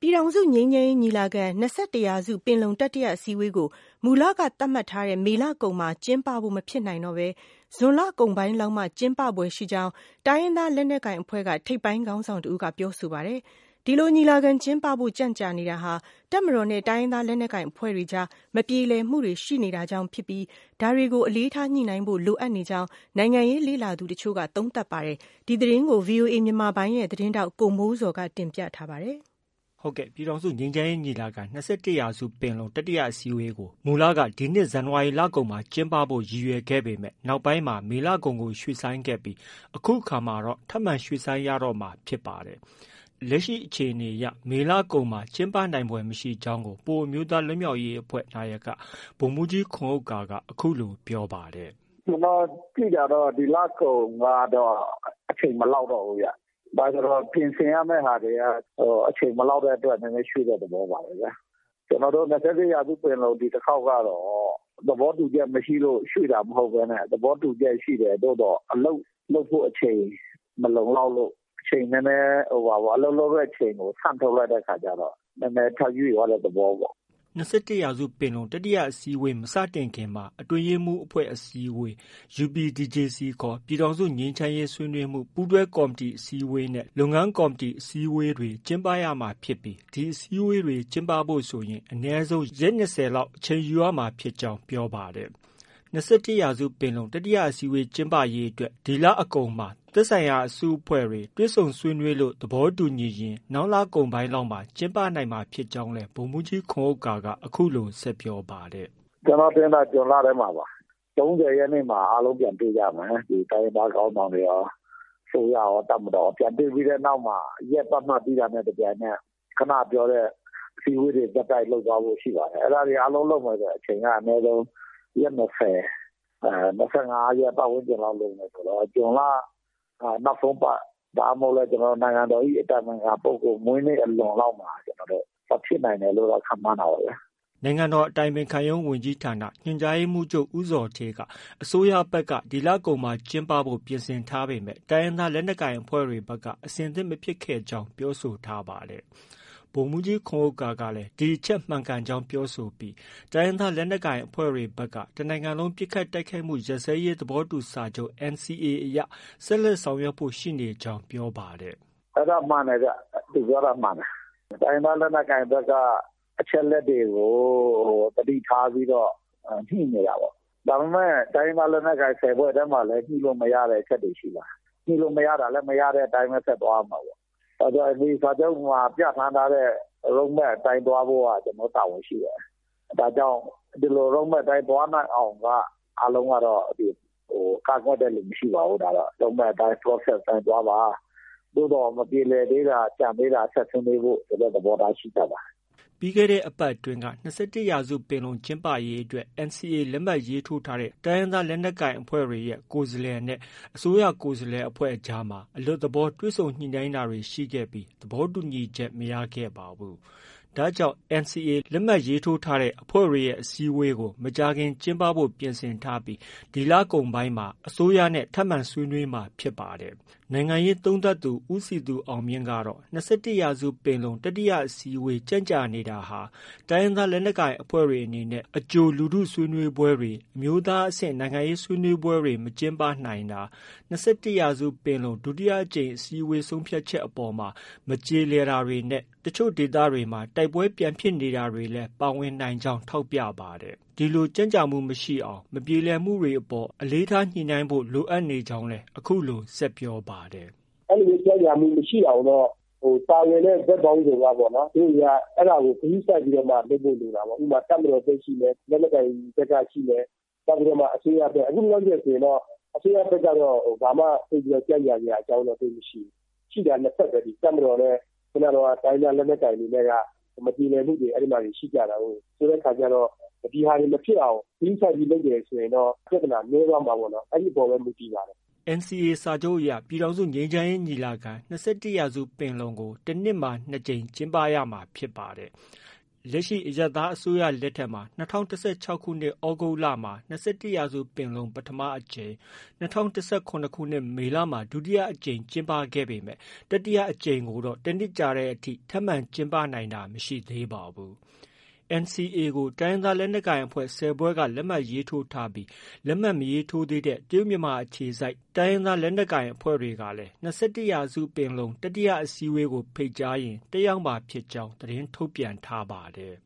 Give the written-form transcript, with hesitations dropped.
ပြည်ထောင်စုငြိမ်းချမ်းရေးညီလာခံ21ရာစုပင်လုံတတိယအစည်းအဝေးကိုမူလကသတ်မှတ်ထားတဲ့မေလကုန်မှာကျင်းပဖို့မဖြစ်နိုင်တော့ဘဲဇွန်လကုန်ပိုင်းလောက်မှကျင်းပပွဲရှိကြောင်းတိုင်းရင်းသားလက်နက်ကိုင်အဖွဲ့ကထိပ်ပိုင်းခေါင်းဆောင်တဦးကပြောဆိုပါတယ်။ဒီလိုညီလာခံကျင်းပဖို့ကြန့်ကြာနေတာဟာတပ်မတော်နဲ့တိုင်းရင်းသားလက်နက်ကိုင်အဖွဲ့တွေကြားမပြေလည်မှုတွေရှိနေတာကြောင့်ဖြစ်ပြီးဒါတွေကိုအလေးထားညှိနှိုင်းဖို့လိုအပ်နေကြောင်းနိုင်ငံရေးလေ့လာသူတချို့ကသုံးသပ်ပါတယ်။ဒီသတင်းကို VOA မြန်မာပိုင်းရဲ့သတင်းထောက်ကိုမိုးဇော်ကတင်ပြထားပါတယ်။ဟုတ်ကဲ့ပြည်ထောင်စုငြိမ်းချမ်းရေးညီလာခံ21ရာစုပင်လုံတတိယအစည်းအဝေးကိုမူလကဒီနှစ်ဇန်နဝါရီလကုန်မှာကျင်းပဖို့ရည်ရွယ်ခဲ့ပေမဲ့နောက်ပိုင်းမှာမေလကုန်ကိုရွှေ့ဆိုင်းခဲ့ပြီးအခုအခါမှာတော့ထပ်မံရွှေ့ဆိုင်းရတော့မှာဖြစ်ပါတယ်။လက်ရှိအခြေအနေအရမေလကုန်မှာကျင်းပနိုင်ဖွယ်မရှိကြောင်းကိုပိုအမျိုးသားလွတ်မြောက်ရေးအဖွဲ့နာယကဗိုလ်မှူးကြီးခွန်ဥက္ကာကအခုလိုပြောပါတယ်။ကျွန်တော်ကြည့်ကြတော့ဒီလကုန်ကတော့အချိန်မလောက်တော့ဘူးဗျ။ဒါဆိုတော့ပြင်ဆင်ရမယ့်ဟာတွေကအချိန်မလောက်တဲ့အတွက်နည်းနည်းရွှေ့တဲ့သဘောပါပဲဗျာကျွန်တော်တို့21ရာစုပင်လုံဒီတစ်ခေါက်ကတော့သဘောတူချက်မရှိလို့ရွှေ့တာမဟုတ်ဘဲနဲ့သဘောတူချက်ရှိတယ်တော့အလုပ်ဖို့အချိန်မလုံလောက်လို့အချိန်နည်းနည်းအလုပ်လုပ်တဲ့အချိန်ကိုဆန့်ထုတ်လိုက်တဲ့ခါကျတော့နည်းနည်းထပ်ရွေ့သွားတဲ့သဘောပေါ့ 21ရာစုပင်လုံတတိယအစည်းအဝေးမစတင်ခင်မှာအတွင်းရေးမှူးအဖွဲ့အစည်းအဝေး UPDJC ခေါ်ပြည်ထောင်စုငြိမ်းချမ်းရေးဆွေးနွေးမှုပူးတွဲကော်မတီအစည်းအဝေးနဲ့လုပ်ငန်းကော်မတီအစည်းအဝေးတွေကျင်းပရမှာဖြစ်ပြီးဒီအစည်းအဝေးတွေကျင်းပဖို့ဆိုရင်အနည်းဆုံးရက်20လောက်အချိန်ယူရမှာဖြစ်ကြောင်းပြောပါတယ်21ရာစုပင်လုံတတိယအစည်းအဝေးကျင်းပရေးအတွက်ဒီလအကုန်မှာသက်ဆိုင်ရာအစုအဖွဲ့တွေတွေ့ဆုံဆွေးနွေးလို့သဘောတူညီရင်နောက်လကုန်ပိုင်းလောက်မှာကျင်းပနိုင်မှာဖြစ်ကြောင်းလည်းဗိုလ်မှူးကြီးခွန်ဥက္ကာကအခုလိုဆက်ပြောပါတယ်။ကျွန်တော်တင်တာဇွန်လထဲမှာပါ30ရက်နေ့မှာအားလုံးပြန်တွေ့ကြမယ်ဒီတိုင်းသားကောင်းဆောင်တွေရောဆိုရရောတတ်မတော်ပြန်တွေ့ပြီးတဲ့နောက်မှာရက်ပတ်မှတ်ပြီးတာနဲ့တပြိုင်နက်ခဏပြောတဲ့အစည်းအဝေးတွေဇက်တိုက်လုပ်သွားဖို့ရှိပါတယ်အဲ့ဒါတွေအားလုံးလုပ်မယ်ဆိုအချိန်ကအနည်းဆုံးရက်20 25ရက်ပတ်ဝန်းကျင်လောက်လုပ်မယ်ဆိုတော့ဇွန်လနောက်ဆုံးပတ်ဒါမှမဟုတ်လဲကျွန်တော်နိုင်ငံတော်၏အတိုင်ပင်ခံပုဂ္ဂိုလ်မွေးနေ့အလွန်လောက်မှာကျွန်တော်တို့ဖြစ်နိုင်တယ်လို့တော့ခန့်မှန်းတာပါပဲနိုင်ငံတော်အတိုင်ပင်ခံရုံးဝန်ကြီးဌာနညွှန်ကြားရေးမှူးချုပ်ဦးဇော်ဌေးကအစိုးရဘက်ကဒီလကုန်မှာကျင်းပဖို့ပြင်ဆင်ထားပေမဲ့တိုင်းရင်းသားလက်နက်ကိုင်အဖွဲ့တွေဘက်ကအဆင်သင့်မဖြစ်ခဲ့ကြောင်းပြောဆိုထားပါတယ်။ဗိုလ်မှူးကြီးခွန်ဥက္ကာကလည်းဒီအချက်မှန်ကန်ကြောင်းပြောဆိုပြီးတိုင်းရင်းသားလက်နက်ကိုင်အဖွဲ့တွေဘက်ကတနိုင်ငံလုံးပစ်ခတ်တိုက်ခိုက်မှုရပ်စဲရေးသဘောတူစာချုပ် NCA အရဆက်လက်ဆောင်ရွက်ဖို့ရှိနေကြောင်းပြောပါတယ်။အဲ့ဒါမှန်တယ်ဗျသူပြောတာမှန်တယ်။တိုင်းသားလက်နက်ကိုင်ဘက်ကအချက်လက်တွေကိုတတိထားပြီးတော့ညှိနေတာပေါ့။ဒါပေမဲ့တိုင်းသားလက်နက်ကိုင်10ဘွဲ့ထဲမှာလည်းညှိလို့မရတဲ့အချက်တွေရှိပါ။ညှိလို့မရတာလည်းမရတဲ့အတိုင်းပဲဆက်သွားမှာပေါ့။ဒါကြောင့်ဒီစာချုပ်မှာပြဋ္ဌာန်းထားတဲ့ roadmap အတိုင်းသွားဖို့ကကျွန်တော်တာဝန်ရှိတယ်။ဒါကြောင့်ဒီလို roadmap အတိုင်းသွားနိုင်အောင်ကအလုံးကတော့ကာကွယ်တဲ့လူမရှိပါဘူးဒါတော့ roadmap အတိုင်း process အတိုင်းသွားပါ။သို့တော့မပြေလည်သေးတာကြံသေးတာဆက်ဆွေးနွေးဖို့ဆိုတဲ့သဘောထားရှိကြပါပြီးခဲ့တဲ့အပတ်အတွင်းက21ရာစုပင်လုံကျင်းပရေးအတွက် NCA လက်မှတ်ရေးထိုးထားတဲ့တိုင်းရင်းသားလက်နက်ကိုင်အဖွဲ့တွေရဲ့ကိုယ်စားလှယ်နဲ့အစိုးရကိုယ်စားလှယ်အဖွဲ့အကြားမှာအလွတ်သဘောတွေ့ဆုံညှိနှိုင်းတာတွေရှိခဲ့ပြီးသဘောတူညီချက်မရခဲ့ပါဘူး။ဒါကြောင့် NCA လက်မှတ်ရေးထိုးထားတဲ့အဖွဲ့တွေရဲ့အစည်းအဝေးကိုမကြာခင်ကျင်းပဖို့ပြင်ဆင်ထားပြီးဒီလကုန်ပိုင်းမှာအစိုးရနဲ့ထပ်မံဆွေးနွေးမှာဖြစ်ပါတယ်။နိုင်ငံရေးသုံးသပ်သူဦးစီသူအောင်မြင့်ကတော့21ရာစုပင်လုံတတိယအစည်းအဝေးကြန့်ကြာနေတာဟာတိုင်းရင်းသားလက်နက်ကိုင်အဖွဲ့တွေအနေနဲ့အကြိုလူထုဆွေးနွေးပွဲတွေအမျိုးသားအဆင့်နိုင်ငံရေးဆွေးနွေးပွဲတွေမကျင်းပနိုင်တာ21ရာစုပင်လုံဒုတိယအကြိမ်အစည်းအဝေးဆုံးဖြတ်ချက်အပေါ်မှာမကျေလည်တာတွေနဲ့တချို့ဒေသတွေမှာတိုက်ပွဲပြန်ဖြစ်နေတာတွေလည်းပါဝင်နိုင်ကြောင်းထောက်ပြပါတယ်။ဒီလိုကြန့်ကြာမှုမရှိအောင်မပြေလည်မှုတွေအပေါ်အလေးထားညှိနှိုင်းဖို့လိုအပ်နေကြောင်းလည်းအခုလိုဆက်ပြောပါတယ်။အဲ့လိုကြန့်ကြာမှုမရှိအောင်တော့တာဝန်နဲ့ဘက်ပေါင်းစုံကပေါ့နော်သူကအဲ့ဒါကိုခရီးဆက်ပြီးတော့မှလုပ်ဖို့လိုတာပေါ့ဥပမာတပ်မတော်သိရှိမယ်လက်နက်ကိုင်ဘက်ကရှိမယ်တပ်ပြီးတော့မှအစိုးရဘက်အခုလောက်ကျဆိုရင်တော့အစိုးရဘက်ကတော့ဘာမှသိပြီးတော့ကြန့်ကြာနေအကြောင်းတော့သိမရှိရှိတာနှစ်သက်ပဲဒီတပ်မတော်နဲ့ခုနကတော့တိုင်းသားလက်နက်ကိုင်တွေနဲ့ကမပြေလည်မှုတွေအဲ့ဒီမှာရှိကြတာဟုတ်ဆိုတဲ့ခါကျတော့ဒီဟာတွေမဖြစ်အောင်ခရီးဆက်ပြီးလုပ်တယ်ဆိုရင်တော့ပြဿနာနည်းသွားမှာပေါ့နော်အဲ့ဒီပေါ်ပဲမူတည်ပါတယ် NCA စာချုပ်အရပြည်ထောင်စုငြိမ်းချမ်းရေးညီလာခံ21ရာစုပင်လုံကိုတစ်နှစ်မှာ2ကြိမ်ကျင်းပရမှာဖြစ်ပါတယ်။လက်ရှိအရပ်သားအစိုးရလက်ထက်မှာ2016ခုနှစ်ဩဂုတ်လမှာ21ရာစုပင်လုံပထမအကြိမ်2019ခုနှစ်မေလမှာဒုတိယအကြိမ်ကျင်းပခဲ့ပေမဲ့တတိယအကြိမ်ကိုတော့တစ်နှစ်ကြာတဲ့အထိထပ်မံကျင်းပနိုင်တာမရှိသေးပါဘူး။ NCA ကိုတိုင်းရင်းသားလက်နက်ကိုင်အဖွဲ့10ဖွဲ့ကလက်မှတ်ရေးထိုးထားပြီးလက်မှတ်မရေးထိုးသေးတဲ့တရုတ်မြန်မာအခြေစိုက်တိုင်းရင်းသားလက်နက်ကိုင်အဖွဲ့တွေကလည်း21ရာစုပင်လုံတတိယအစည်းအဝေးကိုဖိတ်ကြားရင်တက်ရောက်မှာဖြစ်ကြောင်းသတင်းထုတ်ပြန်ထားပါတယ်။